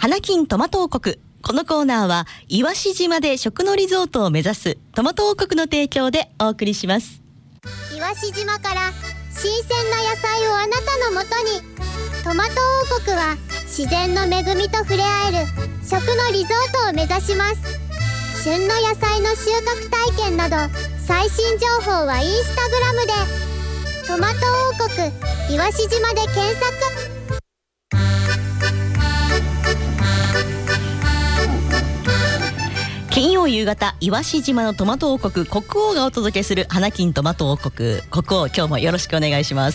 花金トマト王国。このコーナーは岩志島で食のリゾートを目指すトマト王国の提供でお送りします。 岩志島から新鮮な野菜をあなたのもとに。トマト王国は自然の恵みと触れ合える食のリゾートを目指します。旬の野菜の収穫体験など最新情報はインスタグラムでトマト王国岩志島で検索。 金曜夕方、岩志島のトマト王国国王がお届けする花金トマト王国。国王、今日もよろしくお願いします。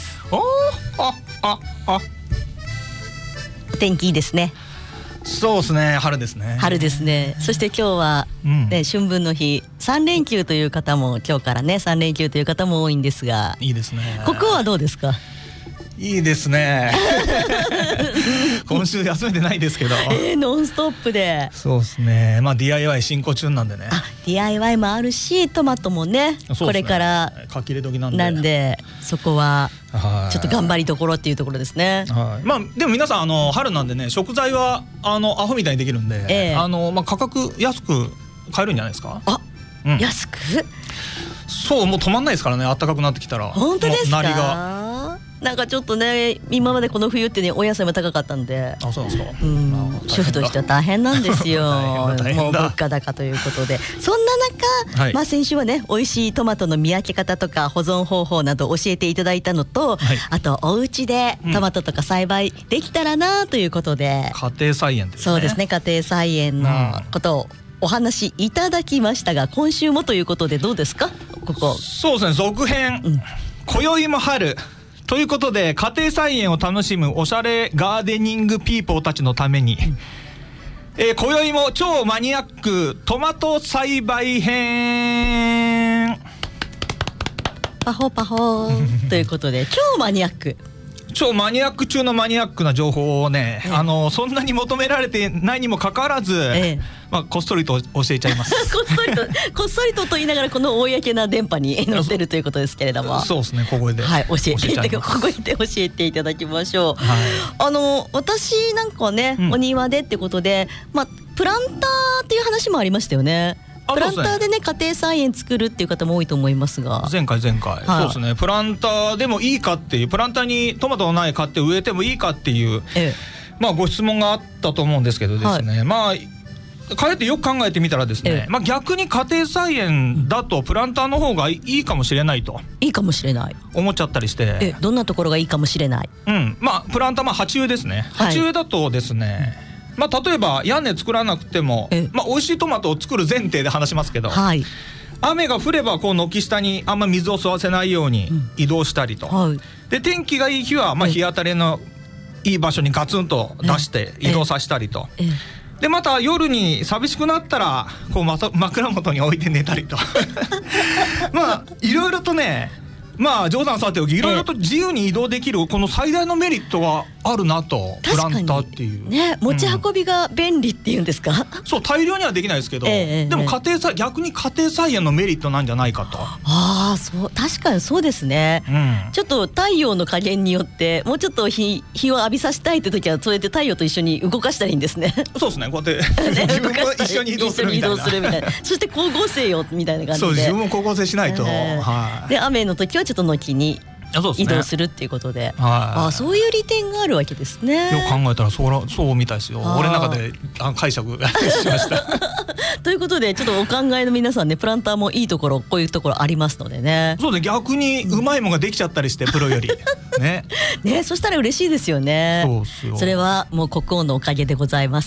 お天気いいですね。 そうですね、春ですね。 春ですね。そして今日は、ね、春分の日、3連休という方も今日からね3連休という方も多いんですが、 いいですね。 国王はどうですか？ いいですね今週休めてないですけど、 ノンストップで。 そうですね、まあ DIY 進行中なんでね。 DIY もあるし、トマトも ねこれから書き入れ時なんでそこはちょっと頑張りどころっていうところですね。 まあでも皆さん春なんでね、食材はアホみたいにできるんで、まあ価格安く買えるんじゃないですか。 安く？ そう、もう止まんないですからね、暖かくなってきたら。 本当ですか？ なりがなんかちょっとね、今までこの冬ってねお野菜も高かったんで、 そうですか。 主婦としては大変なんですよもう物価高ということで、そんな中、まあ先週はね美味しいトマトの見分け方とか保存方法など教えていただいたのと、あとお家でトマトとか栽培できたらなということで、 家庭菜園ですね。 そうですね、家庭菜園のことをお話いただきましたが、今週もということでどうですか？ここそうですね、続編、今宵も春ということで、家庭菜園を楽しむおしゃれガーデニングピーポーたちのために、今宵も超マニアックトマト栽培編パホパホということで、超マニアック中のマニアックな情報をね、そんなに求められてないにもかかわらず、まあ、こっそりと教えちゃいますこっそりとと言いながらこの公な電波に載ってるということですけれども、 そうですね、小声で、 教えていただきましょう。私なんかはね、お庭でってことで、まあ、プランターっていう話もありましたよね。プランターでね家庭菜園作るっていう方も多いと思いますが、 前回、そうですね、プランターでもいいかっていう、プランターにトマトの苗買って植えてもいいかっていう、まあご質問があったと思うんですけどですね、まあかえってよく考えてみたらですね、まあ逆に家庭菜園だとプランターの方がいいかもしれないと思っちゃったりして、 どんなところがいいかもしれない？ まあプランター、まあ鉢植えですね。鉢植えだとですね、まあ例えば屋根作らなくても、まあ美味しいトマトを作る前提で話しますけど、雨が降ればこう軒下にあんま水を吸わせないように移動したりと、で天気がいい日はまあ日当たりのいい場所にガツンと出して移動させたりと、でまた夜に寂しくなったらこうまた枕元に置いて寝たりとまあいろいろとね、まあ冗談さておき、いろいろと自由に移動できるこの最大のメリットがあるなと、プランターっていうね、持ち運びが便利っていうんですか？ そう、大量にはできないですけど、でも逆に家庭菜園のメリットなんじゃないかと。 そう、確かにそうですね、ちょっと太陽の加減によってもうちょっと日を浴びさせたいって時はそうやって太陽と一緒に動かしたらいいんですね。 そうですね、こうやって自分も一緒に移動するみたいなそして光合成よみたいな感じで、 そう、自分も光合成しないと、 で雨の時はちょっと軒に移動するっていうことで、そういう利点があるわけですね。 よく考えたらそうみたいですよ。俺の中で解釈しましたということで、ちょっとお考えの皆さんね、プランターもいいところ、こういうところありますのでね。 そうね、逆にうまいものができちゃったりして、プロよりねそしたら嬉しいですよね。 そうっすよ。 それはもう国王のおかげでございます。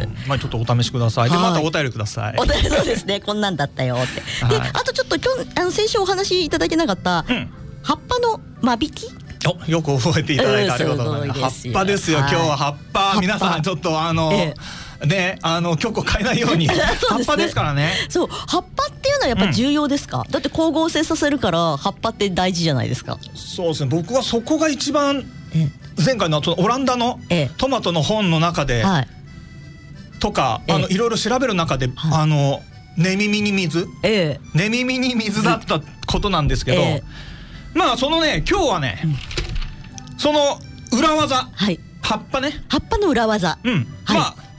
まあちょっとお試しください。でまたお便りください。 そうですね、こんなんだったよって。であとちょっと先週お話いただけなかった、葉っぱの間引き、 よく覚えていただいてありがとうございます。葉っぱですよ、今日は葉っぱ。皆さんちょっとね、曲を変えないように葉っぱですからね。 そう、葉っぱっていうのはやっぱり重要ですか？だって光合成させるから葉っぱって大事じゃないですか。 そうですね、僕はそこが一番、前回のオランダのトマトの本の中で、とかいろいろ調べる中で、寝耳に水、寝耳に水だったことなんですけど、まあそのね、今日はね、その裏技、葉っぱね、 葉っぱの裏技、 まあ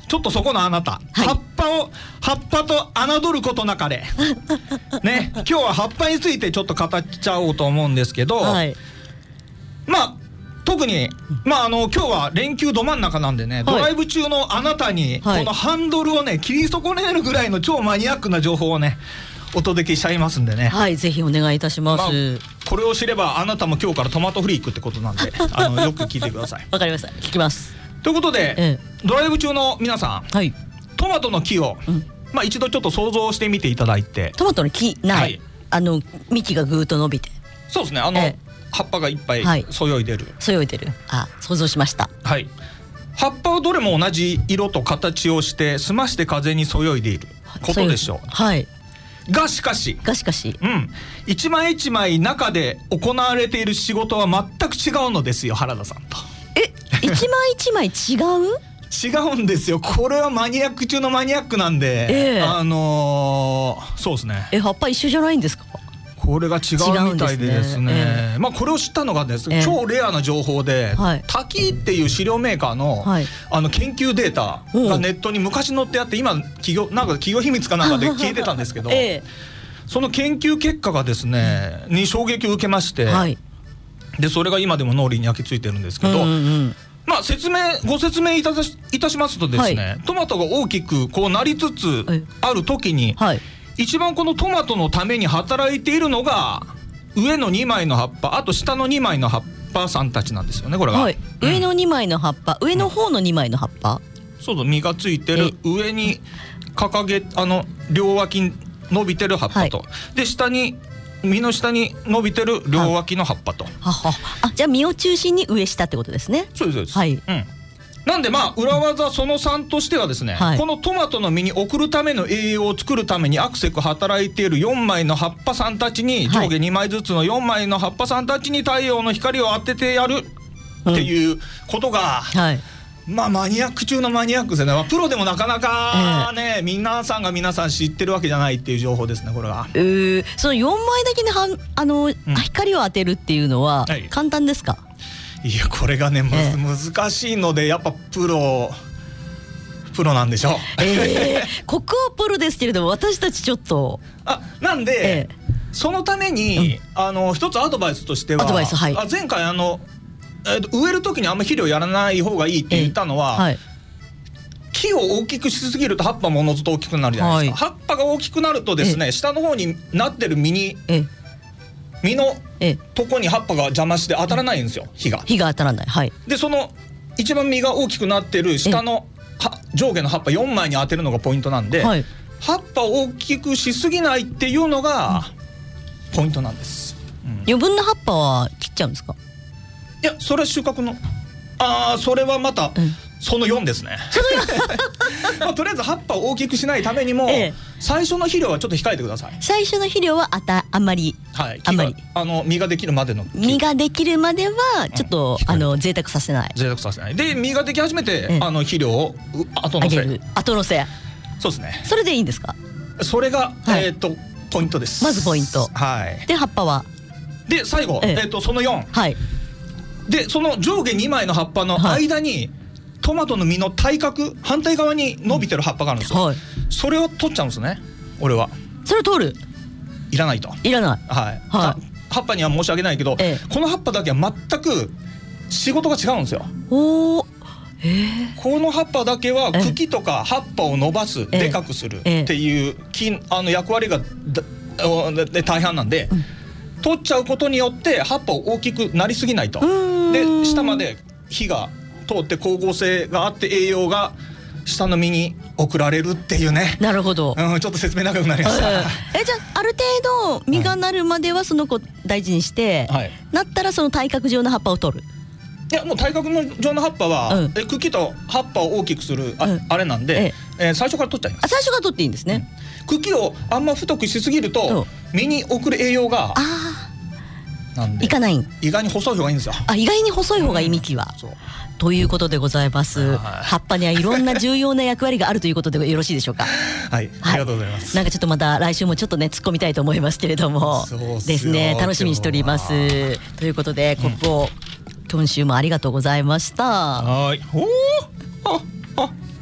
ちょっとそこのあなた、葉っぱと侮ることなかれね、今日は葉っぱについてちょっと語っちゃおうと思うんですけど、まあ特に、今日は連休ど真ん中なんでね、ドライブ中のあなたにこのハンドルをね切り損ねるぐらいの超マニアックな情報をねお届けしちゃいますんでね。 はい、ぜひお願いいたします。 これを知ればあなたも今日からトマトフリークってことなんでよく聞いてください。 わかりました、聞きます。 ということで、ドライブ中の皆さん、トマトの木を、一度ちょっと想像してみていただいて。 トマトの木ない、幹がぐーっと伸びて。 そうですね、葉っぱがいっぱいそよいでる、 想像しました。 葉っぱはどれも同じ色と形をして澄まして風にそよいでいることでしょう。がしかし、一枚一枚中で行われている仕事は全く違うのですよ、原田さんと。 一枚一枚違うんですよ。これはマニアック中のマニアックなんで、そうですね。 葉っぱ一緒じゃないんですか？ これが違うみたいでですね、これを知ったのがですね、超レアな情報で、滝っていう飼料メーカーの、研究データがネットに昔載ってあって、今企業秘密かなんかで聞いてたんですけど、その研究結果がですね、に衝撃を受けまして、でそれが今でも脳裏に焼き付いてるんですけど、ご説明いたしますとですね、トマトが大きくこうなりつつある時に、一番このトマトのために働いているのが上の2枚の葉っぱ、あと下の2枚の葉っぱさんたちなんですよね、これが。 上の2枚の葉っぱ、上の方の2枚の葉っぱ、 実がついてる上に両脇に伸びてる葉っぱと、で実の下に伸びてる両脇の葉っぱと。 じゃあ実を中心に上下ってことですね。 そうです。なんで裏技その3としてはですね、このトマトの実に送るための栄養を作るためにアクセク働いている4枚の葉っぱさんたちに、上下2枚ずつの4枚の葉っぱさんたちに太陽の光を当ててやるっていうことが、マニアック中のマニアックですね。プロでもなかなかね、皆さん知ってるわけじゃないっていう情報ですね、これは。 その4枚だけで光を当てるっていうのは簡単ですか？ いや、これがね、難しいので、やっぱプロなんでしょう。 ここはプロですけれども、私たちちょっとなんで、そのために一つアドバイスとしては、前回植える時にあんま肥料やらない方がいいって言ったのは、木を大きくしすぎると葉っぱもおのずと大きくなるじゃないですか。葉っぱが大きくなるとですね、下の方になってる実のとこに葉っぱが邪魔して当たらないんですよ、火が当たらない。 でその一番実が大きくなってる下の上下の葉っぱ4枚に当てるのがポイントなんで、葉っぱを大きくしすぎないっていうのがポイントなんです。 余分な葉っぱは切っちゃうんですか？ いや、それは収穫のそれはまたその4ですね。とりあえず葉っぱを大きくしないためにも、最初の肥料はちょっと控えてください。 最初の肥料はあんまり、 実ができるまでの実ができるまではちょっと贅沢させないで、実ができ始めて肥料を後乗せ。そうですね。 それでいいんですか？ それがポイントです。 まずポイントで、葉っぱはで最後その4で、その上下2枚の葉っぱの間にトマトの実の対角反対側に伸びてる葉っぱがあるんですよ。それを取っちゃうんですね、俺は。 それを取る？ いらないと。葉っぱには申し訳ないけど、この葉っぱだけは全く仕事が違うんですよ。この葉っぱだけは茎とか葉っぱを伸ばす、でかくするっていう役割が大半なんで、取っちゃうことによって葉っぱを大きくなりすぎないと。で下まで火が通って光合成があって栄養が下の実に送られるっていうね。 なるほど。 ちょっと説明長くなりました。 じゃあある程度実がなるまではその子大事にして、なったらその対角状の葉っぱを取る？ いや、もう対角状の葉っぱは、茎と葉っぱを大きくするあれなんで、最初から取っちゃいます。 最初から取っていいんですね。 茎をあんま太くしすぎると実に送る栄養がいかない。 意外に細い方がいいんですよ。 意外に細い方がいい、幹は。ということでございます。葉っぱにはいろんな重要な役割があるということでよろしいでしょうか？ はい、ありがとうございます。 なんかちょっとまた来週もちょっとね突っ込みたいと思いますけれどもですね、楽しみにしております。ということで今週もありがとうございました。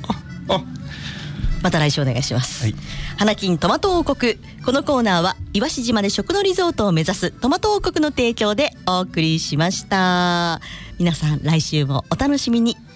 また来週お願いします、はい、花金トマト王国。このコーナーは岩志島で食のリゾートを目指すトマト王国の提供でお送りしました。皆さん来週もお楽しみに。